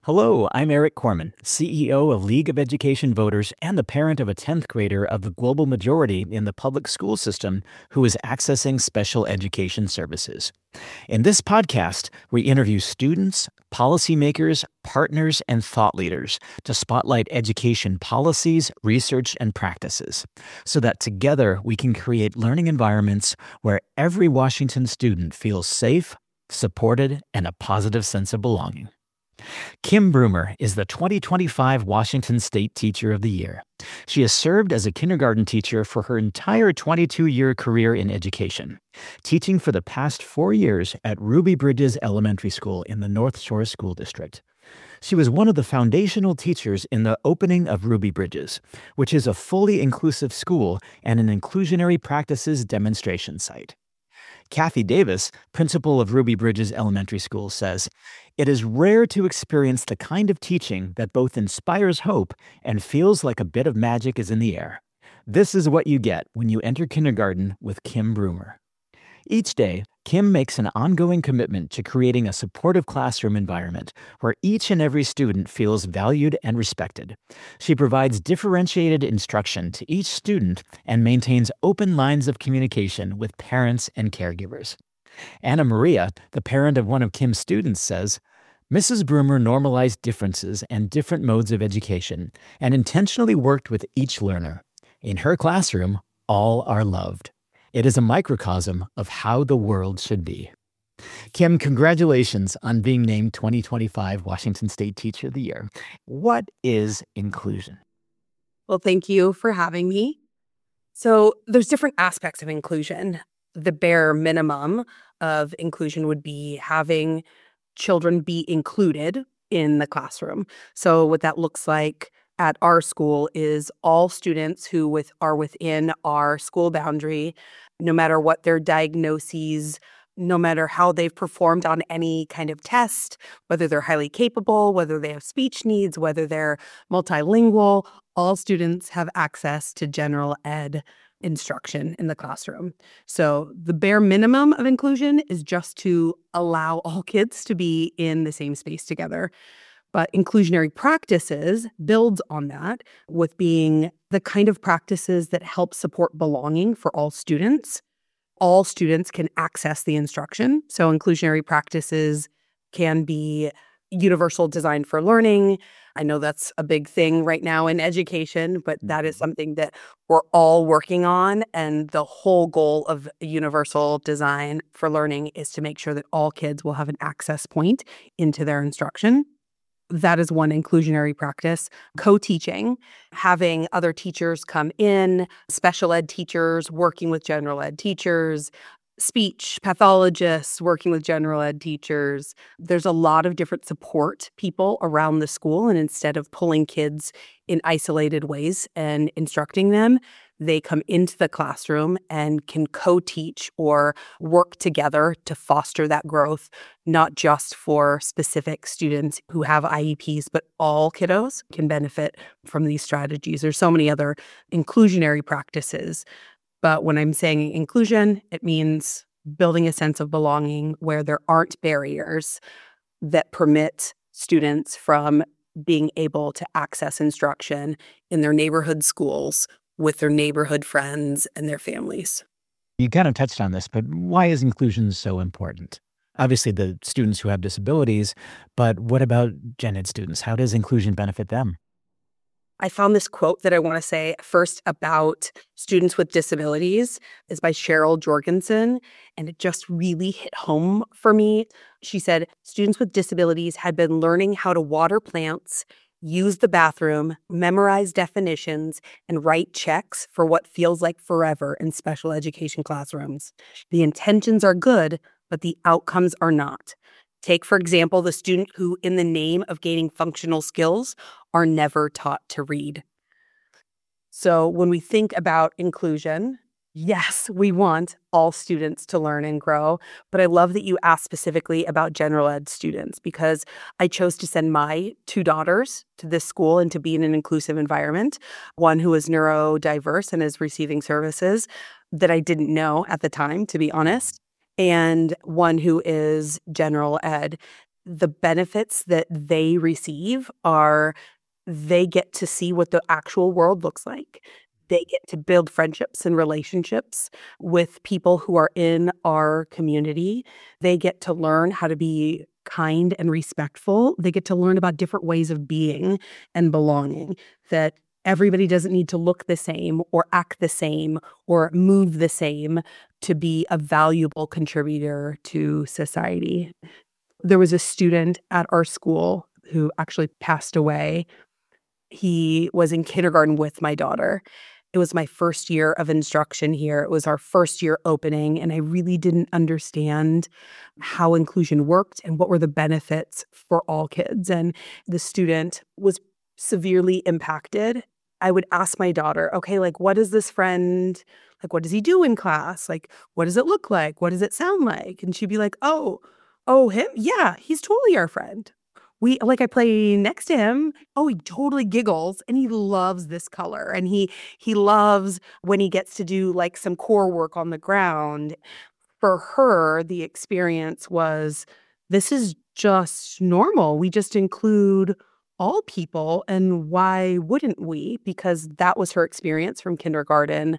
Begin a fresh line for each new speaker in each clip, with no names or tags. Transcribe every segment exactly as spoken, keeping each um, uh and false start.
Hello, I'm Eric Corman, C E O of League of Education Voters and the parent of a tenth grader of the global majority in the public school system who is accessing special education services. In this podcast, we interview students, policymakers, partners, and thought leaders to spotlight education policies, research, and practices so that together we can create learning environments where every Washington student feels safe, supported, and a positive sense of belonging. Kim Broomer is the twenty twenty-five Washington State Teacher of the Year. She has served as a kindergarten teacher for her entire twenty-two-year career in education, teaching for the past four years at Ruby Bridges Elementary School in the North Shore School District. She was one of the foundational teachers in the opening of Ruby Bridges, which is a fully inclusive school and an inclusionary practices demonstration site. Kathy Davis, principal of Ruby Bridges Elementary School, says, "It is rare to experience the kind of teaching that both inspires hope and feels like a bit of magic is in the air. This is what you get when you enter kindergarten with Kim Broomer." Each day, Kim makes an ongoing commitment to creating a supportive classroom environment where each and every student feels valued and respected. She provides differentiated instruction to each student and maintains open lines of communication with parents and caregivers. Anna Maria, the parent of one of Kim's students, says, "Missus Broomer normalized differences and different modes of education and intentionally worked with each learner. In her classroom, all are loved. It is a microcosm of how the world should be." Kim, congratulations on being named twenty twenty-five Washington State Teacher of the Year. What is inclusion?
Well, thank you for having me. So there's different aspects of inclusion. The bare minimum of inclusion would be having children be included in the classroom. So what that looks like at our school is all students who with, are within our school boundary, no matter what their diagnoses, no matter how they've performed on any kind of test, whether they're highly capable, whether they have speech needs, whether they're multilingual, all students have access to general ed instruction in the classroom. So the bare minimum of inclusion is just to allow all kids to be in the same space together. But inclusionary practices builds on that with being the kind of practices that help support belonging for all students. All students can access the instruction. So inclusionary practices can be universal design for learning. I know that's a big thing right now in education, but that is something that we're all working on. And the whole goal of universal design for learning is to make sure that all kids will have an access point into their instruction. That is one inclusionary practice. Co-teaching, having other teachers come in, special ed teachers working with general ed teachers, speech pathologists working with general ed teachers. There's a lot of different support people around the school. And instead of pulling kids in isolated ways and instructing them, they come into the classroom and can co-teach or work together to foster that growth, not just for specific students who have I E Ps, but all kiddos can benefit from these strategies. There's so many other inclusionary practices. But when I'm saying inclusion, it means building a sense of belonging where there aren't barriers that permit students from being able to access instruction in their neighborhood schools with their neighborhood friends and their families.
You kind of touched on this, but why is inclusion so important? Obviously, the students who have disabilities, but what about gen ed students? How does inclusion benefit them?
I found this quote that I want to say first about students with disabilities is by Cheryl Jorgensen, and it just really hit home for me. She said, "Students with disabilities had been learning how to water plants, use the bathroom, memorize definitions, and write checks for what feels like forever in special education classrooms. The intentions are good, but the outcomes are not. Take, for example, the student who, in the name of gaining functional skills, are never taught to read." So when we think about inclusion, yes, we want all students to learn and grow. But I love that you asked specifically about general ed students because I chose to send my two daughters to this school and to be in an inclusive environment. One who is neurodiverse and is receiving services that I didn't know at the time, to be honest, and one who is general ed. the benefits that they receive are they get to see what the actual world looks like. They get to build friendships and relationships with people who are in our community. They get to learn how to be kind and respectful. They get to learn about different ways of being and belonging, that everybody doesn't need to look the same or act the same or move the same to be a valuable contributor to society. There was a student at our school who actually passed away. He was in kindergarten with my daughter. It was my first year of instruction here. It was our first year opening, and I really didn't understand how inclusion worked and what were the benefits for all kids. And the student was severely impacted. I would ask my daughter, okay, like, what is this friend, like, what does he do in class? Like, what does it look like? What does it sound like? And she'd be like, oh, oh, him? Yeah, he's totally our friend. We like I play next to him. Oh, he totally giggles and he loves this color. And he he loves when he gets to do like some core work on the ground. For her, the experience was this is just normal. We just include all people. And why wouldn't we? Because that was her experience from kindergarten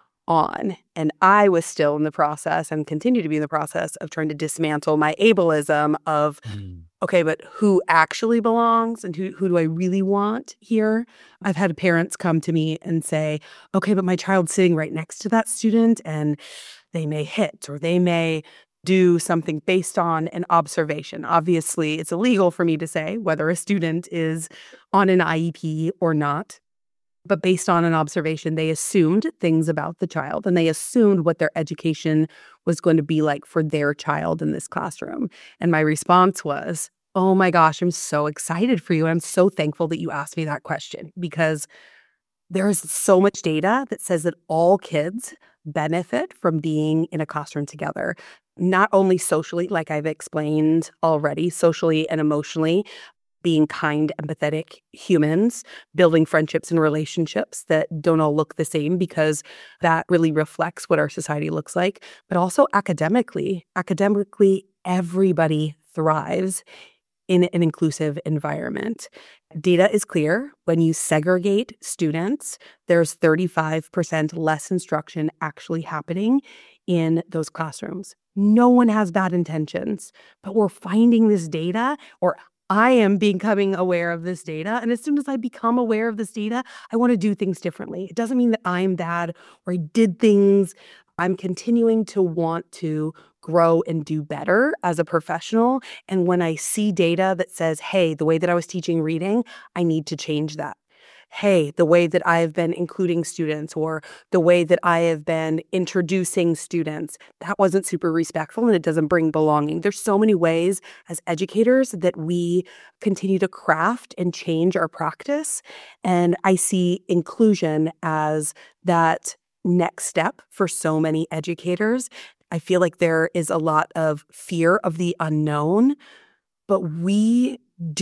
on. And I was still in the process and continue to be in the process of trying to dismantle my ableism of,
Mm.
okay, but who actually belongs and who, who do I really want here? I've had parents come to me and say, okay, but my child's sitting right next to that student and they may hit or they may do something based on an observation. Obviously, it's illegal for me to say whether a student is on an I E P or not. But based on an observation, they assumed things about the child and they assumed what their education was going to be like for their child in this classroom. And my response was, oh my gosh, I'm so excited for you. I'm so thankful that you asked me that question because there is so much data that says that all kids benefit from being in a classroom together, not only socially, like I've explained already, socially and emotionally, being kind, empathetic humans, building friendships and relationships that don't all look the same because that really reflects what our society looks like, but also academically. Academically, everybody thrives in an inclusive environment. Data is clear. When you segregate students, there's thirty-five percent less instruction actually happening in those classrooms. No one has bad intentions, but we're finding this data, or I am becoming aware of this data. And as soon as I become aware of this data, I want to do things differently. It doesn't mean that I'm bad or I did things. I'm continuing to want to grow and do better as a professional. And when I see data that says, hey, the way that I was teaching reading, I need to change that. Hey, the way that I have been including students or the way that I have been introducing students, that wasn't super respectful and it doesn't bring belonging. There's so many ways as educators that we continue to craft and change our practice. And I see inclusion as that next step for so many educators. I feel like there is a lot of fear of the unknown, but we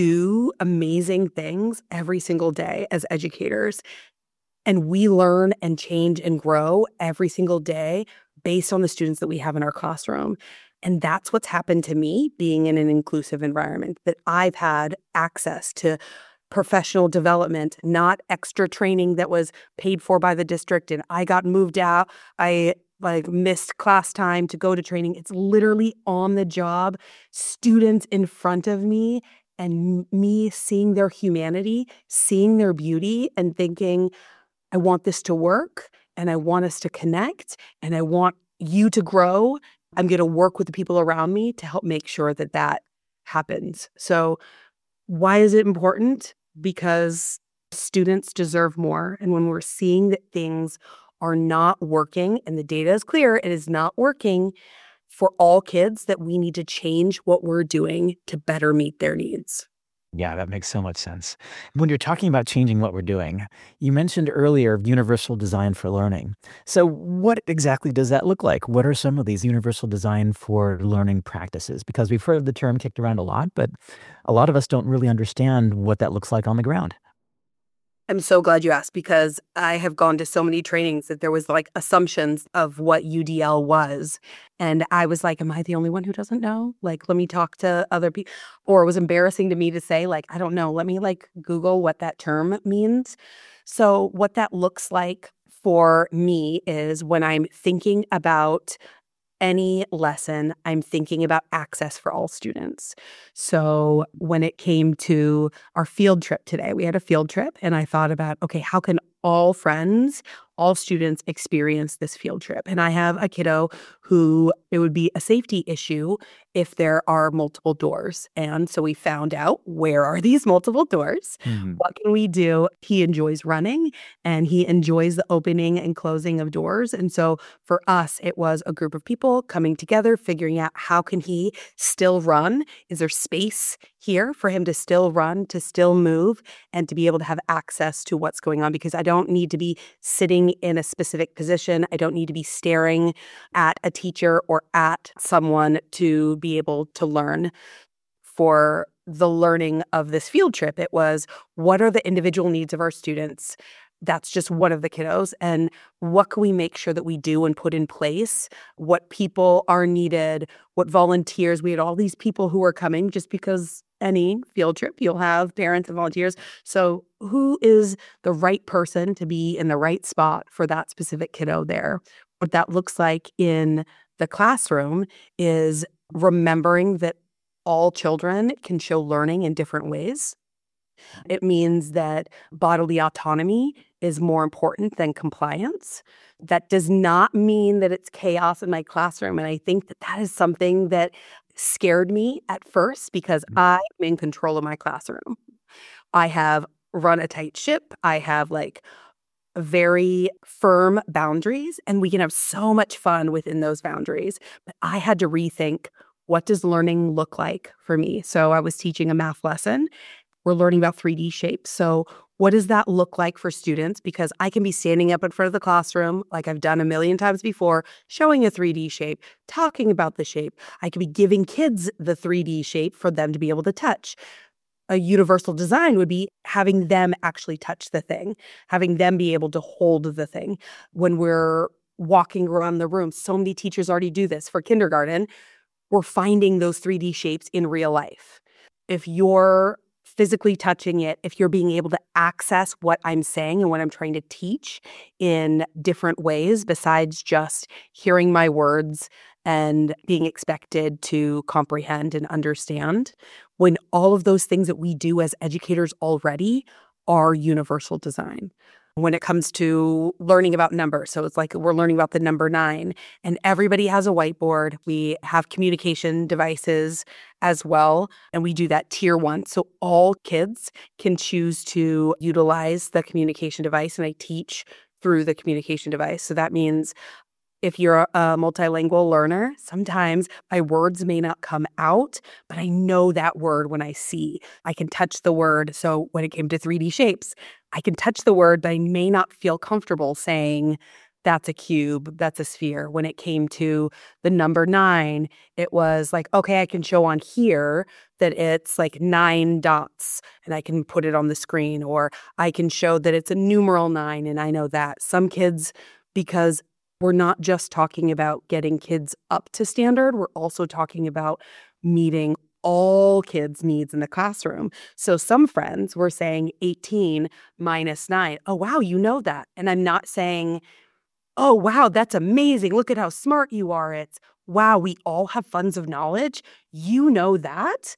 do amazing things every single day as educators. And we learn and change and grow every single day based on the students that we have in our classroom. And that's what's happened to me being in an inclusive environment, that I've had access to professional development, not extra training that was paid for by the district. And I got moved out. I like missed class time to go to training. It's literally on the job, students in front of me and me seeing their humanity, seeing their beauty and thinking, I want this to work and I want us to connect and I want you to grow. I'm going to work with the people around me to help make sure that that happens. So why is it important? Because students deserve more. And when we're seeing that things are not working and the data is clear, it is not working for all kids, that we need to change what we're doing to better meet their needs.
Yeah, that makes so much sense. When you're talking about changing what we're doing, you mentioned earlier universal design for learning. So what exactly does that look like? What are some of these universal design for learning practices? Because we've heard the term kicked around a lot, but a lot of us don't really understand what that looks like on the ground.
I'm so glad you asked because I have gone to so many trainings that there was like assumptions of what U D L was. And I was like, am I the only one who doesn't know? Like, let me talk to other people. Or it was embarrassing to me to say, like, I don't know. Let me like Google what that term means. So what that looks like for me is when I'm thinking about any lesson, I'm thinking about access for all students. So when it came to our field trip today, we had a field trip and I thought about, okay, how can all friends, all students experience this field trip? And I have a kiddo who it would be a safety issue if there are multiple doors. And so we found out, where are these multiple doors?
Mhm.
What can we do? He enjoys running and he enjoys the opening and closing of doors. And so for us, it was a group of people coming together, figuring out how can he still run? Is there space here for him to still run, to still move, and to be able to have access to what's going on? Because I don't need to be sitting in a specific position. I don't need to be staring at a teacher or at someone to be able to learn. For the learning of this field trip, it was, what are the individual needs of our students? That's just one of the kiddos. And what can we make sure that we do and put in place? What people are needed? What volunteers? We had all these people who were coming just because any field trip, you'll have parents and volunteers. So who is the right person to be in the right spot for that specific kiddo there? What that looks like in the classroom is remembering that all children can show learning in different ways. It means that bodily autonomy is more important than compliance. That does not mean that it's chaos in my classroom. And I think that that is something that scared me at first because I'm in control of my classroom. I have run a tight ship. I have like very firm boundaries, and we can have so much fun within those boundaries. But I had to rethink, what does learning look like for me? So I was teaching a math lesson. We're learning about three D shapes. So what does that look like for students? Because I can be standing up in front of the classroom, like I've done a million times before, showing a three D shape, talking about the shape. I could be giving kids the three D shape for them to be able to touch. A universal design would be having them actually touch the thing, having them be able to hold the thing. When we're walking around the room, so many teachers already do this for kindergarten. We're finding those three D shapes in real life. If you're physically touching it, if you're being able to access what I'm saying and what I'm trying to teach in different ways besides just hearing my words and being expected to comprehend and understand, when all of those things that we do as educators already are universal design. When it comes to learning about numbers, so it's like we're learning about the number nine, and everybody has a whiteboard. We have communication devices as well, and we do that tier one. So all kids can choose to utilize the communication device, and I teach through the communication device. So that means if you're a multilingual learner, sometimes my words may not come out, but I know that word when I see. I can touch the word. So when it came to three D shapes, I can touch the word, but I may not feel comfortable saying that's a cube, that's a sphere. When it came to the number nine, it was like, okay, I can show on here that it's like nine dots and I can put it on the screen, or I can show that it's a numeral nine and I know that. Some kids, because we're not just talking about getting kids up to standard, we're also talking about meeting all kids' needs in the classroom. So some friends were saying eighteen minus nine. Oh, wow, you know that. And I'm not saying, oh, wow, that's amazing. Look at how smart you are. It's, wow, we all have funds of knowledge. You know that?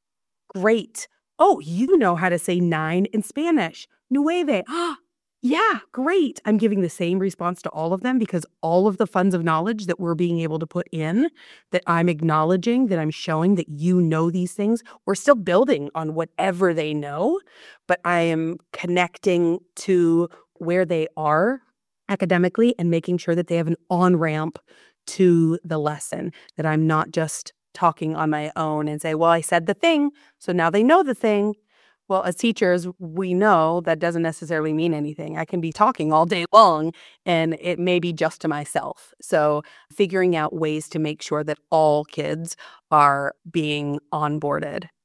Great. Oh, you know how to say nine in Spanish. Nueve. Ah, yeah, great. I'm giving the same response to all of them because all of the funds of knowledge that we're being able to put in, that I'm acknowledging, that I'm showing that you know these things, we're still building on whatever they know, but I am connecting to where they are academically and making sure that they have an on-ramp to the lesson, that I'm not just talking on my own and say, well, I said the thing, so now they know the thing. Well, as teachers, we know that doesn't necessarily mean anything. I can be talking all day long and it may be just to myself. So figuring out ways to make sure that all kids are being onboarded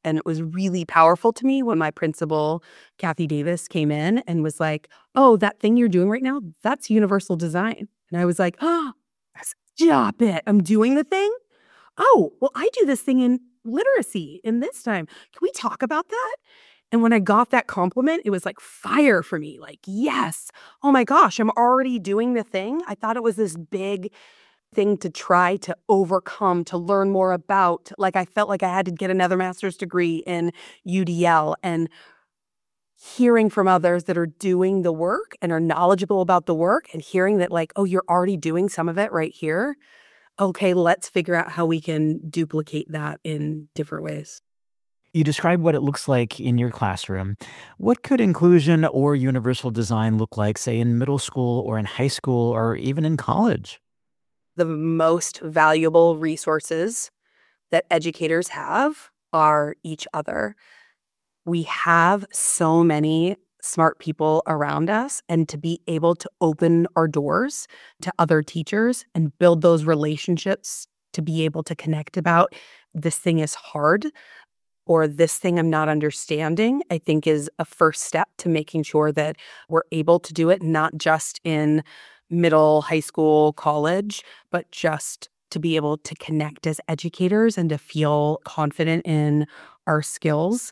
And it was really powerful to me when my principal, Kathy Davis, came in and was like, oh, that thing you're doing right now, that's universal design. And I was like, oh, stop it. I'm doing the thing? Oh, well, I do this thing in literacy in this time. Can we talk about that? And when I got that compliment, it was like fire for me. Like, yes, oh my gosh, I'm already doing the thing. I thought it was this big thing to try to overcome, to learn more about. Like, I felt like I had to get another master's degree in U D L, and hearing from others that are doing the work and are knowledgeable about the work, and hearing that like, oh, you're already doing some of it right here. Okay, let's figure out how we can duplicate that in different ways.
You described what it looks like in your classroom. What could inclusion or universal design look like, say, in middle school or in high school or even in college?
The most valuable resources that educators have are each other. We have so many smart people around us, and to be able to open our doors to other teachers and build those relationships, to be able to connect about this thing is hard or this thing I'm not understanding, I think is a first step to making sure that we're able to do it, not just in middle, high school, college, but just to be able to connect as educators and to feel confident in our skills.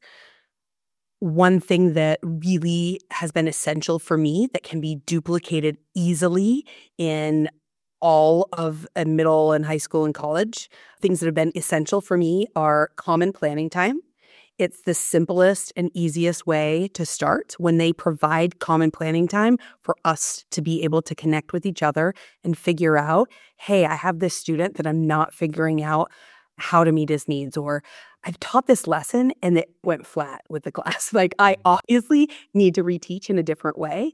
One thing that really has been essential for me that can be duplicated easily in all of a middle and high school and college, things that have been essential for me are common planning time. It's the simplest and easiest way to start when they provide common planning time for us to be able to connect with each other and figure out, hey, I have this student that I'm not figuring out how to meet his needs, or I've taught this lesson and it went flat with the class. Like, I obviously need to reteach in a different way.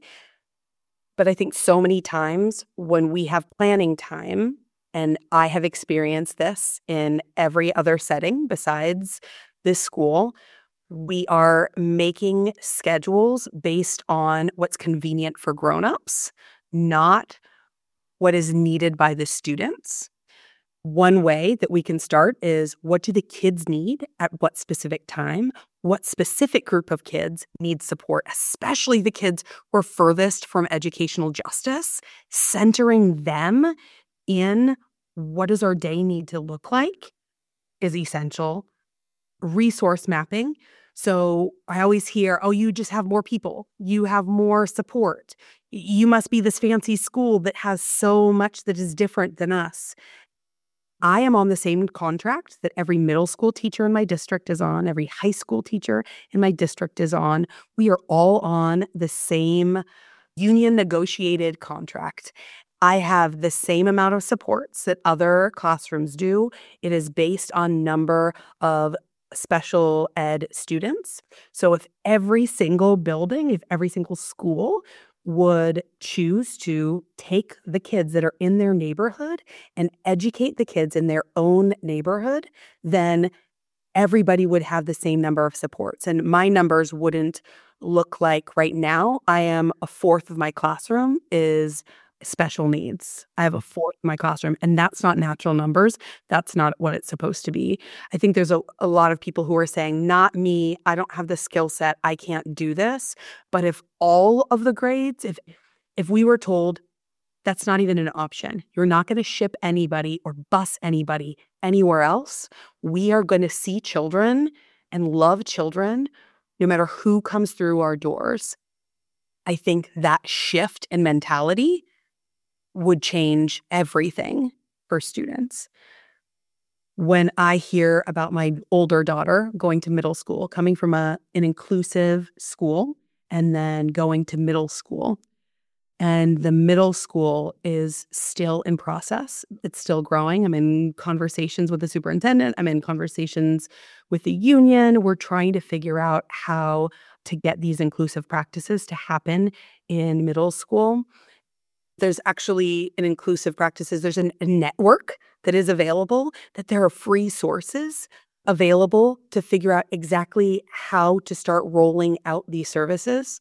But I think so many times when we have planning time, and I have experienced this in every other setting besides this school, we are making schedules based on what's convenient for grown-ups, not what is needed by the students. One way that we can start is, what do the kids need at what specific time? What specific group of kids need support, especially the kids who are furthest from educational justice? Centering them in what does our day need to look like is essential. Resource mapping. So I always hear, oh, you just have more people. You have more support. You must be this fancy school that has so much that is different than us. I am on the same contract that every middle school teacher in my district is on, every high school teacher in my district is on. We are all on the same union negotiated contract. I have the same amount of supports that other classrooms do. It is based on number of special ed students. So if every single building, if every single school would choose to take the kids that are in their neighborhood and educate the kids in their own neighborhood, then everybody would have the same number of supports. And my numbers wouldn't look like right now. I am a fourth of my classroom is special needs. I have a fourth in my classroom, and that's not natural numbers. That's not what it's supposed to be. I think there's a, a lot of people who are saying, not me, I don't have the skill set, I can't do this. But if all of the grades, if if we were told that's not even an option, you're not going to ship anybody or bus anybody anywhere else, we are going to see children and love children no matter who comes through our doors. I think that shift in mentality would change everything for students. When I hear about my older daughter going to middle school, coming from a, an inclusive school and then going to middle school, and the middle school is still in process. It's still growing. I'm in conversations with the superintendent. I'm in conversations with the union. We're trying to figure out how to get these inclusive practices to happen in middle school. There's actually an inclusive practices. There's an, a network that is available, that there are free sources available to figure out exactly how to start rolling out these services.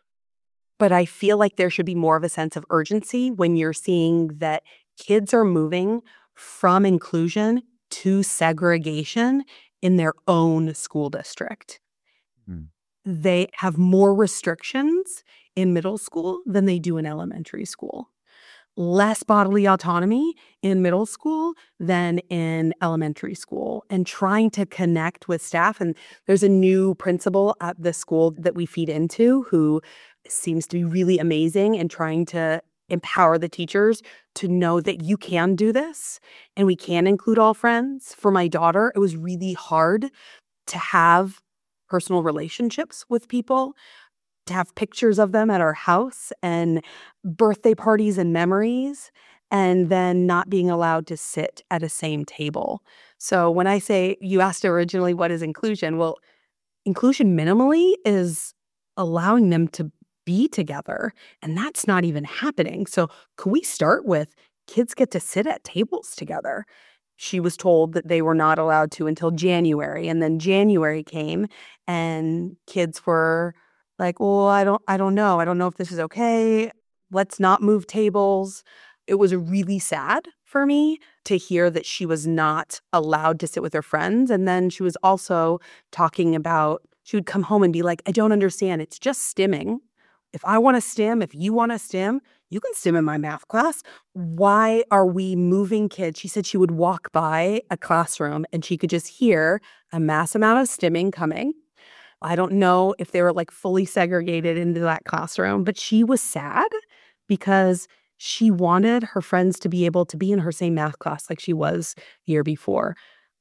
But I feel like there should be more of a sense of urgency when you're seeing that kids are moving from inclusion to segregation in their own school district.
Hmm.
They have more restrictions in middle school than they do in elementary school. Less bodily autonomy in middle school than in elementary school, and trying to connect with staff. And there's a new principal at the school that we feed into who seems to be really amazing and trying to empower the teachers to know that you can do this and we can include all friends. For my daughter, it was really hard to have personal relationships with people, to have pictures of them at our house and birthday parties and memories, and then not being allowed to sit at a same table. So when I say, you asked originally, what is inclusion? Well, inclusion minimally is allowing them to be together, and that's not even happening. So could we start with kids get to sit at tables together? She was told that they were not allowed to until January, and then January came and kids were like, well, I don't I don't know. I don't know if this is okay. Let's not move tables. It was really sad for me to hear that she was not allowed to sit with her friends. And then she was also talking about, she would come home and be like, I don't understand. It's just stimming. If I want to stim, if you want to stim, you can stim in my math class. Why are we moving kids? She said she would walk by a classroom and she could just hear a mass amount of stimming coming. I don't know if they were like fully segregated into that classroom, but she was sad because she wanted her friends to be able to be in her same math class like she was the year before.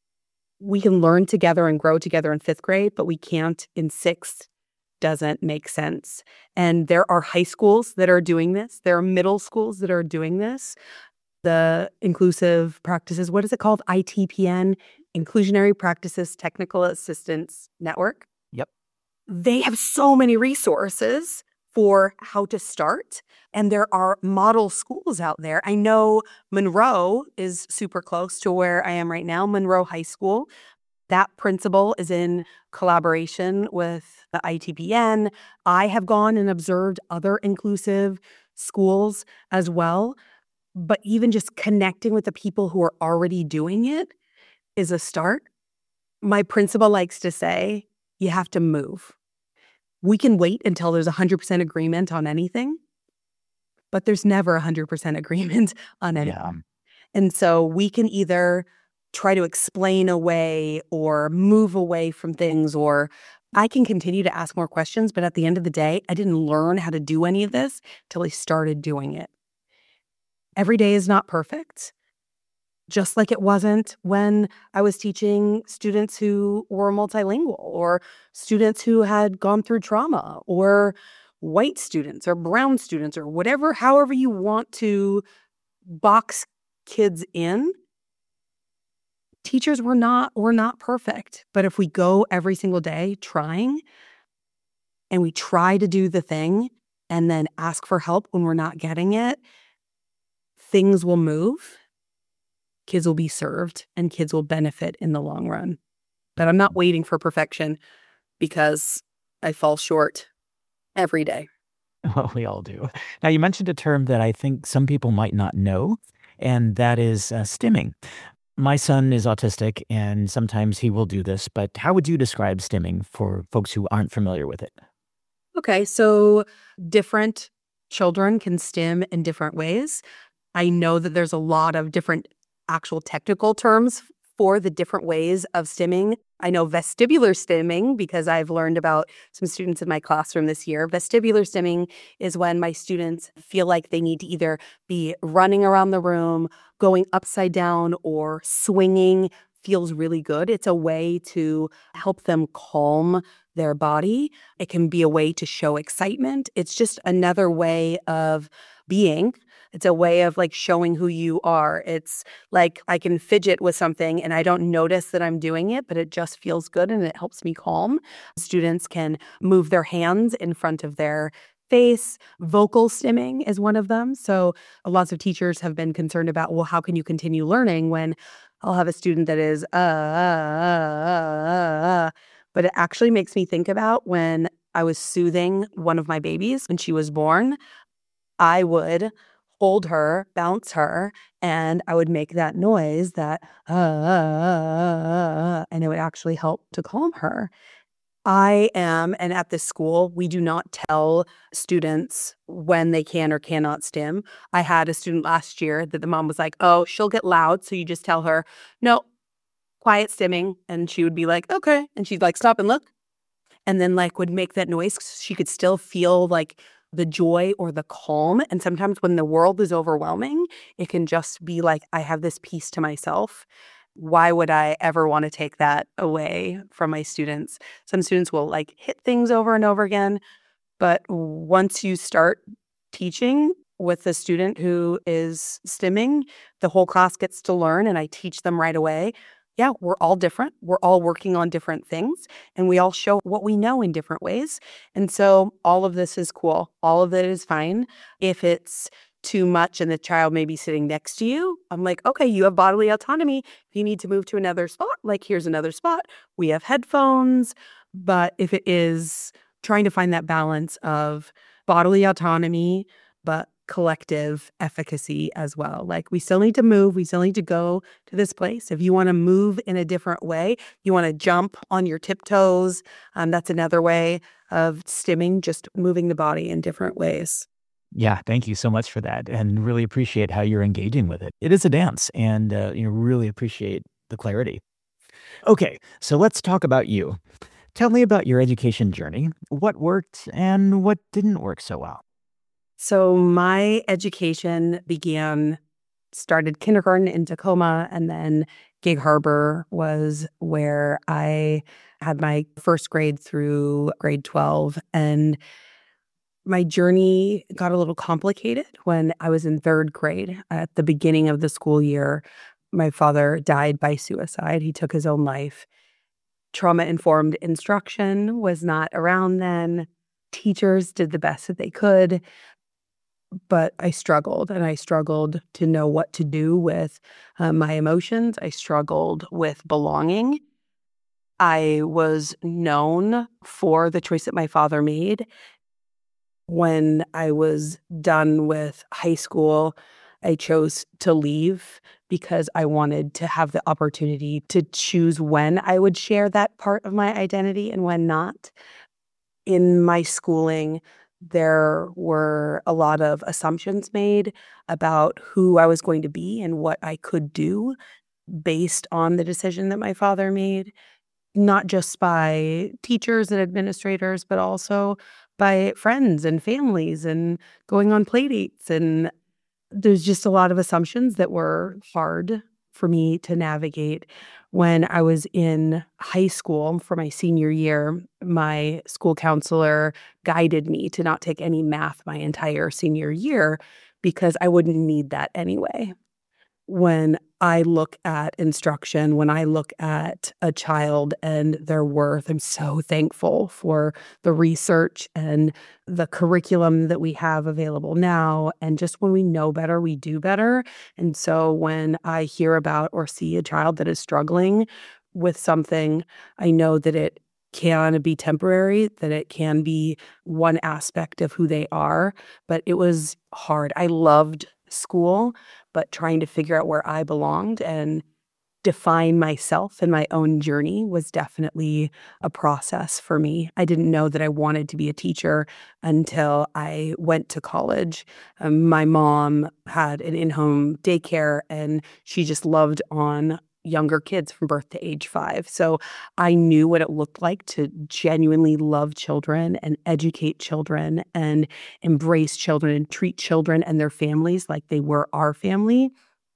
We can learn together and grow together in fifth grade, but we can't in sixth. Doesn't make sense. And there are high schools that are doing this. There are middle schools that are doing this. The inclusive practices, what is it called? I T P N, Inclusionary Practices Technical Assistance Network.
Yep.
They have so many resources for how to start. And there are model schools out there. I know Monroe is super close to where I am right now, Monroe High School. That principal is in collaboration with the I T P N. I have gone and observed other inclusive schools as well. But even just connecting with the people who are already doing it is a start. My principal likes to say, you have to move. We can wait until there's one hundred percent agreement on anything, but there's never one hundred percent agreement on anything.
Yeah.
And so we can either try to explain away or move away from things, or I can continue to ask more questions. But at the end of the day, I didn't learn how to do any of this till I started doing it. Every day is not perfect, just like it wasn't when I was teaching students who were multilingual or students who had gone through trauma or white students or brown students or whatever, however you want to box kids in. Teachers were not, were not perfect. But if we go every single day trying and we try to do the thing and then ask for help when we're not getting it, things will move, kids will be served, and kids will benefit in the long run. But I'm not waiting for perfection because I fall short every day.
Well, we all do. Now, you mentioned a term that I think some people might not know, and that is uh, stimming. My son is autistic, and sometimes he will do this, but how would you describe stimming for folks who aren't familiar with it?
Okay, so different children can stim in different ways. I know that there's a lot of different actual technical terms for the different ways of stimming. I know vestibular stimming because I've learned about some students in my classroom this year. Vestibular stimming is when my students feel like they need to either be running around the room, going upside down, or swinging. Feels really good. It's a way to help them calm their body. It can be a way to show excitement. It's just another way of being. It's a way of like showing who you are. It's like I can fidget with something and I don't notice that I'm doing it, but it just feels good and it helps me calm. Students can move their hands in front of their face. Vocal stimming is one of them. So lots of teachers have been concerned about, well, how can you continue learning when I'll have a student that is, uh, uh, uh, uh, uh. But it actually makes me think about when I was soothing one of my babies when she was born. I would hold her, bounce her, and I would make that noise that, uh, uh, uh, uh, uh, and it would actually help to calm her. I am, and at this school, we do not tell students when they can or cannot stim. I had a student last year that the mom was like, oh, she'll get loud. So you just tell her, no, quiet stimming. And she would be like, okay. And she'd like, stop and look. And then like would make that noise. She could still feel like the joy or the calm. And sometimes when the world is overwhelming, it can just be like, I have this peace to myself. Why would I ever want to take that away from my students? Some students will like hit things over and over again. But once you start teaching with a student who is stimming, the whole class gets to learn and I teach them right away. Yeah, we're all different. We're all working on different things and we all show what we know in different ways. And so all of this is cool. All of it is fine. If it's too much and the child may be sitting next to you, I'm like, okay, you have bodily autonomy. If you need to move to another spot, like here's another spot. We have headphones. But if it is trying to find that balance of bodily autonomy, but collective efficacy as well. Like we still need to move. We still need to go to this place. If you want to move in a different way, you want to jump on your tiptoes. Um, that's another way of stimming, just moving the body in different ways.
Yeah, thank you so much for that, and really appreciate how you're engaging with it. It is a dance, and uh, you know, really appreciate the clarity. Okay, so let's talk about you. Tell me about your education journey. What worked and what didn't work so well?
So my education began, started kindergarten in Tacoma, and then Gig Harbor was where I had my first grade through grade twelve. And my journey got a little complicated when I was in third grade. At the beginning of the school year, my father died by suicide. He took his own life. Trauma-informed instruction was not around then. Teachers did the best that they could. But I struggled, and I struggled to know what to do with uh, my emotions. I struggled with belonging. I was known for the choice that my father made. When I was done with high school, I chose to leave because I wanted to have the opportunity to choose when I would share that part of my identity and when not. In my schooling, there were a lot of assumptions made about who I was going to be and what I could do based on the decision that my father made, not just by teachers and administrators, but also by friends and families and going on play dates. And there's just a lot of assumptions that were hard for me to navigate. When I was in high school for my senior year, my school counselor guided me to not take any math my entire senior year because I wouldn't need that anyway. When I look at instruction, when I look at a child and their worth, I'm so thankful for the research and the curriculum that we have available now. And just when we know better, we do better. And so when I hear about or see a child that is struggling with something, I know that it can be temporary, that it can be one aspect of who they are. But it was hard. I loved school, but trying to figure out where I belonged and define myself and my own journey was definitely a process for me. I didn't know that I wanted to be a teacher until I went to college. Um, my mom had an in-home daycare and she just loved on younger kids from birth to age five. So I knew what it looked like to genuinely love children and educate children and embrace children and treat children and their families like they were our family.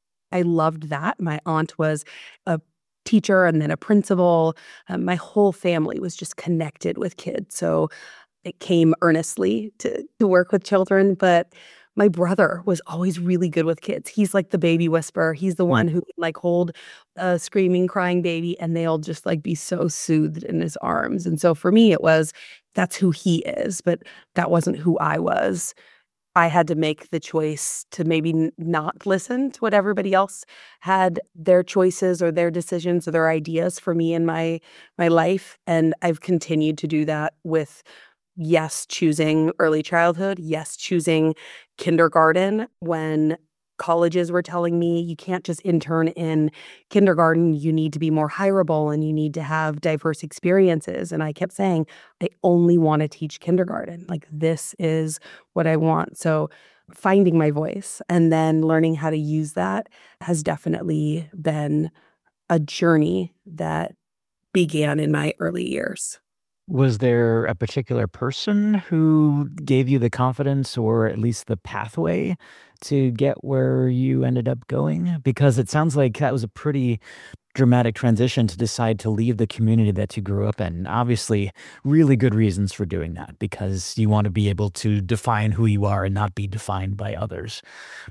I loved that. My aunt was a teacher and then a principal. Um, my whole family was just connected with kids. So it came earnestly to, to work with children. But my brother was always really good with kids. He's like the baby whisperer. He's the one who like hold a screaming, crying baby and they'll just like be so soothed in his arms. And so for me, it was, that's who he is, but that wasn't who I was. I had to make the choice to maybe n- not listen to what everybody else had their choices or their decisions or their ideas for me in my my life. And I've continued to do that with Yes, choosing early childhood. Yes, choosing kindergarten when colleges were telling me you can't just intern in kindergarten. You need to be more hireable and you need to have diverse experiences. And I kept saying, I only want to teach kindergarten. Like, this is what I want. So finding my voice and then learning how to use that has definitely been a journey that began in my early years.
Was there a particular person who gave you the confidence or at least the pathway to get where you ended up going? Because it sounds like that was a pretty dramatic transition to decide to leave the community that you grew up in. Obviously, really good reasons for doing that because you want to be able to define who you are and not be defined by others.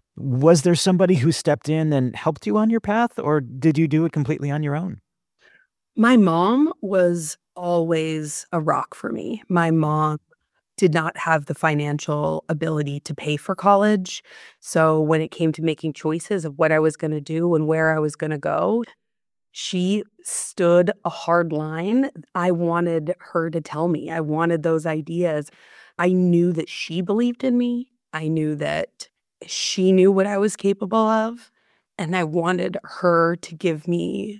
Was there somebody who stepped in and helped you on your path, or did you do it completely on your own?
My mom was always a rock for me. My mom did not have the financial ability to pay for college. So when it came to making choices of what I was going to do and where I was going to go, she stood a hard line. I wanted her to tell me. I wanted those ideas. I knew that she believed in me. I knew that she knew what I was capable of. And I wanted her to give me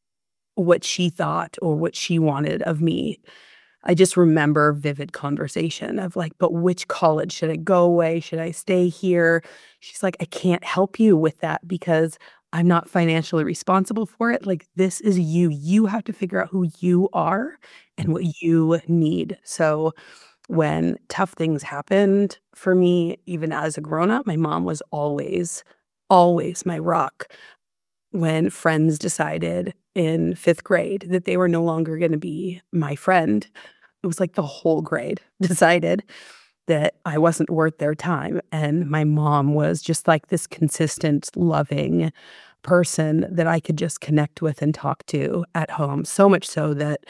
what she thought or what she wanted of me. I just remember vivid conversation of like, but which college? Should I go away? Should I stay here? She's like, I can't help you with that because I'm not financially responsible for it. Like, this is you. You have to figure out who you are and what you need. So when tough things happened for me, even as a grown up, my mom was always, always my rock. When friends decided in fifth grade that they were no longer going to be my friend, it was like the whole grade decided that I wasn't worth their time. And my mom was just like this consistent, loving person that I could just connect with and talk to at home. So much so that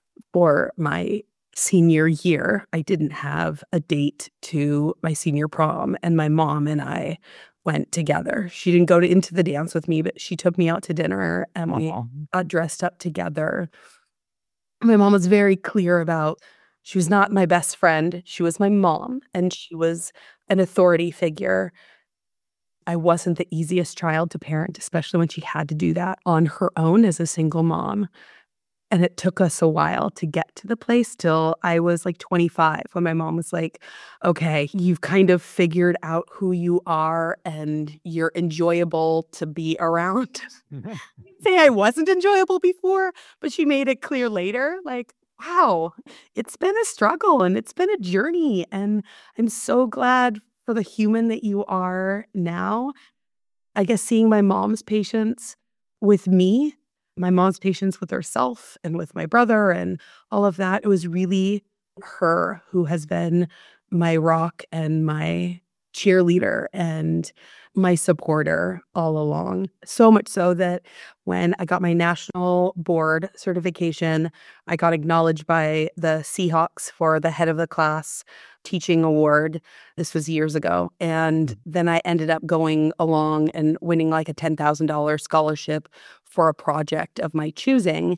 for my senior year, I didn't have a date to my senior prom, and my mom and I went together. She didn't go to into the dance with me, but she took me out to dinner and we
Aw.
got dressed up together. My mom was very clear about she was not my best friend. She was my mom, and she was an authority figure. I wasn't the easiest child to parent, especially when she had to do that on her own as a single mom. And it took us a while to get to the place till I was like twenty-five when my mom was like, okay, you've kind of figured out who you are and you're enjoyable to be around. Say I wasn't enjoyable before, but she made it clear later, like, wow, it's been a struggle and it's been a journey. And I'm so glad for the human that you are now. I guess seeing my mom's patience with me, my mom's patience with herself and with my brother and all of that, it was really her who has been my rock and my cheerleader and my supporter all along. So much so that when I got my national board certification, I got acknowledged by the Seahawks for the head of the class teaching award. This was years ago. And then I ended up going along and winning like a ten thousand dollars scholarship for a project of my choosing.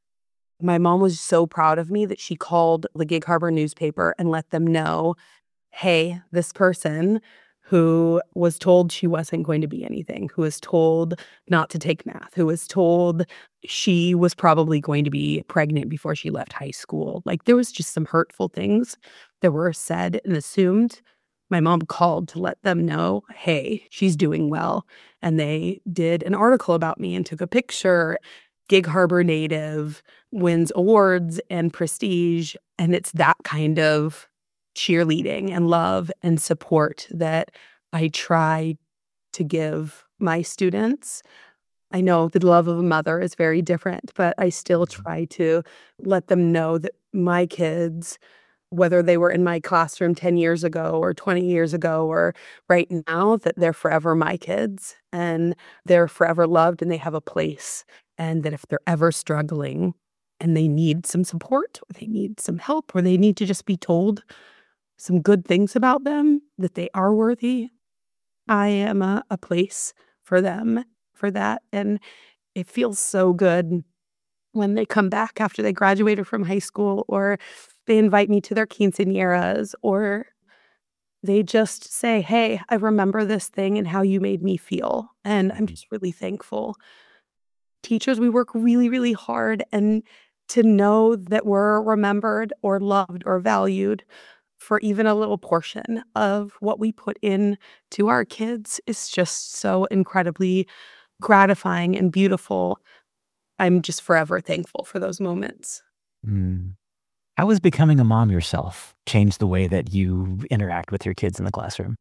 My mom was so proud of me that she called the Gig Harbor newspaper and let them know, hey, this person who was told she wasn't going to be anything, who was told not to take math, who was told she was probably going to be pregnant before she left high school. Like, there was just some hurtful things that were said and assumed. My mom called to let them know, hey, she's doing well. And they did an article about me and took a picture. Gig Harbor native wins awards and prestige. And it's that kind of cheerleading and love and support that I try to give my students. I know the love of a mother is very different, but I still try to let them know that my kids, whether they were in my classroom ten years ago or twenty years ago or right now, that they're forever my kids and they're forever loved and they have a place. And that if they're ever struggling and they need some support or they need some help or they need to just be told some good things about them, that they are worthy, I am a, a place for them for that. And it feels so good when they come back after they graduated from high school, or they invite me to their quinceañeras, or they just say, "Hey, I remember this thing and how you made me feel, and I'm just really thankful." Teachers, we work really, really hard, and to know that we're remembered or loved or valued for even a little portion of what we put in to our kids is just so incredibly gratifying and beautiful. I'm just forever thankful for those moments.
Mm. How has becoming a mom yourself changed the way that you interact with your kids in the classroom?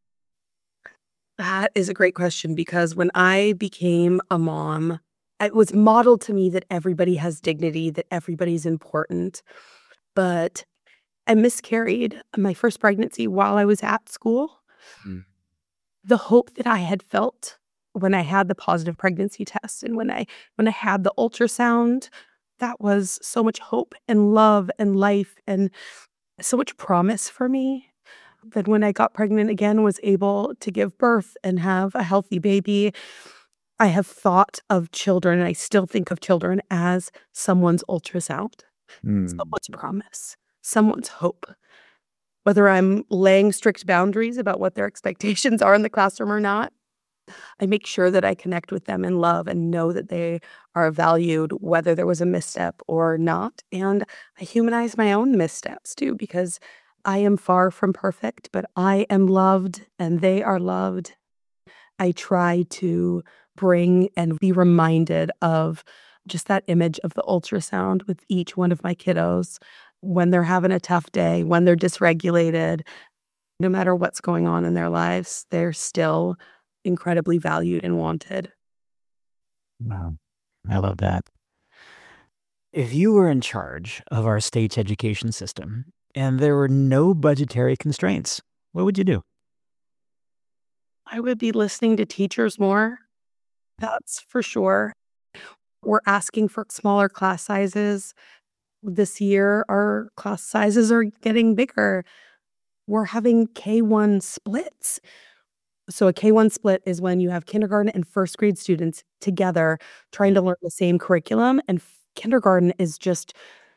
That is a great question because when I became a mom, it was modeled to me that everybody has dignity, that everybody's important. But I miscarried my first pregnancy while I was at school.
Mm.
The hope that I had felt when I had the positive pregnancy test and when I when I had the ultrasound, that was so much hope and love and life and so much promise for me. That when I got pregnant again, was able to give birth and have a healthy baby. I have thought of children, and I still think of children as someone's ultrasound,
Mm.
someone's promise, someone's hope. Whether I'm laying strict boundaries about what their expectations are in the classroom or not, I make sure that I connect with them in love and know that they are valued, whether there was a misstep or not. And I humanize my own missteps too, because I am far from perfect, but I am loved and they are loved. I try to bring and be reminded of just that image of the ultrasound with each one of my kiddos when they're having a tough day, when they're dysregulated, no matter what's going on in their lives, they're still incredibly valued and wanted.
Wow. I love that. If you were in charge of our state's education system and there were no budgetary constraints, what would you do?
I would be listening to teachers more. That's for sure. We're asking for smaller class sizes. This year, our class sizes are getting bigger. We're having K one splits. So a K one split is when you have kindergarten and first grade students together trying to learn the same curriculum, and f kindergarten is just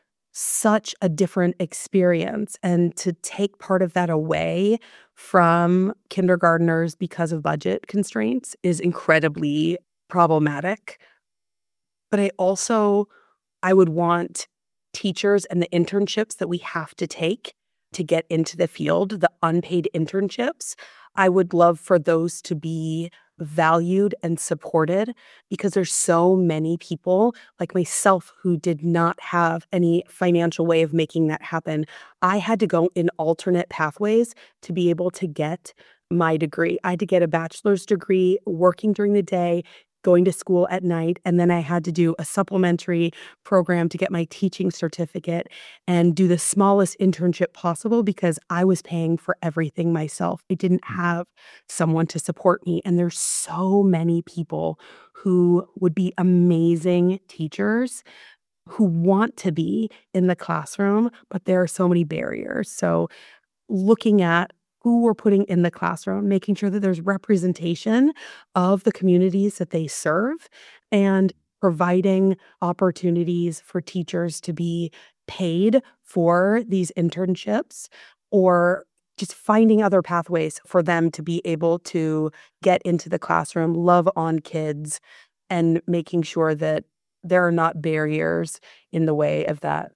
such a different experience, and to take part of that away from kindergartners because of budget constraints is incredibly problematic. But I also I would want teachers and the internships that we have to take to get into the field, the unpaid internships, I would love for those to be valued and supported because there's so many people like myself who did not have any financial way of making that happen. I had to go in alternate pathways to be able to get my degree. I had to get a bachelor's degree working during the day, going to school at night, and then I had to do a supplementary program to get my teaching certificate and do the smallest internship possible because I was paying for everything myself. I didn't have someone to support me, and there's so many people who would be amazing teachers who want to be in the classroom, but there are so many barriers. So looking at who we're putting in the classroom, making sure that there's representation of the communities that they serve, and providing opportunities for teachers to be paid for these internships, or just finding other pathways for them to be able to get into the classroom, love on kids, and making sure that there are not barriers in the way of that.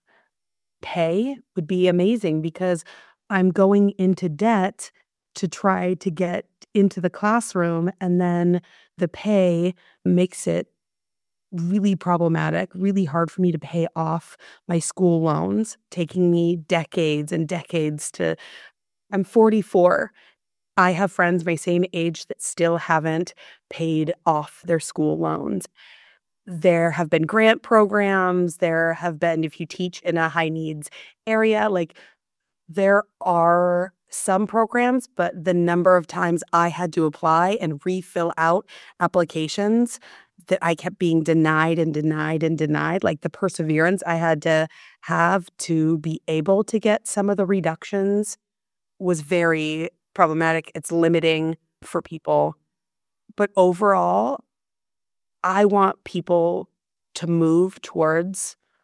Pay would be amazing because I'm going into debt to try to get into the classroom, and then the pay makes it really problematic, really hard for me to pay off my school loans, taking me decades and decades to I'm forty-four. I have friends my same age that still haven't paid off their school loans. There have been grant programs, there have been if you teach in a high needs area, like there are some programs, but the number of times I had to apply and refill out applications that I kept being denied and denied and denied, like the perseverance I had to have to be able to get some of the reductions was very problematic. It's limiting for people. But overall, I want people to move towards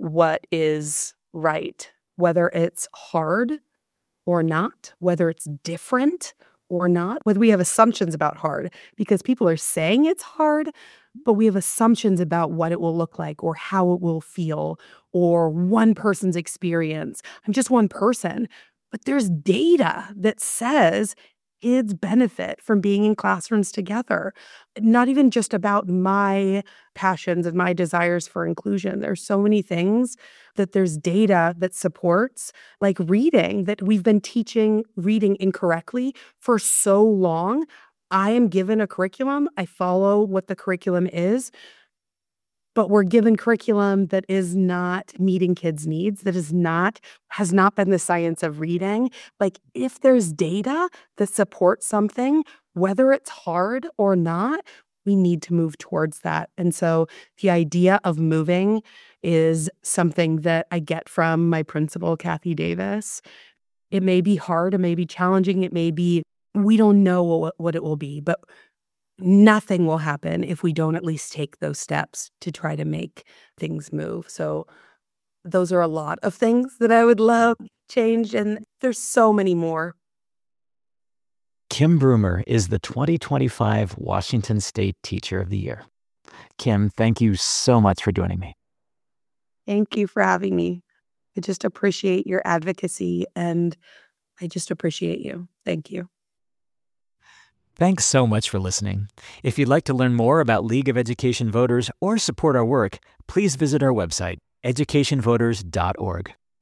what is right, whether it's hard or not, whether it's different or not, whether we have assumptions about hard because people are saying it's hard, but we have assumptions about what it will look like or how it will feel or one person's experience. I'm just one person, but there's data that says kids benefit from being in classrooms together. Not even just about my passions and my desires for inclusion. There's so many things that there's data that supports, like reading, that we've been teaching reading incorrectly for so long. I am given a curriculum. I follow what the curriculum is. But we're given curriculum that is not meeting kids' needs, that is not, has not been the science of reading. Like, if there's data that supports something, whether it's hard or not, we need to move towards that. And so the idea of moving is something that I get from my principal, Kathy Davis. It may be hard, it may be challenging, it may be, we don't know what, what it will be, but nothing will happen if we don't at least take those steps to try to make things move. So those are a lot of things that I would love changed, and there's so many more.
Kim Broomer is the twenty twenty-five Washington State Teacher of the Year. Kim, thank you so much for joining me.
Thank you for having me. I just appreciate your advocacy, and I just appreciate you. Thank you.
Thanks so much for listening. If you'd like to learn more about League of Education Voters or support our work, please visit our website, education voters dot org.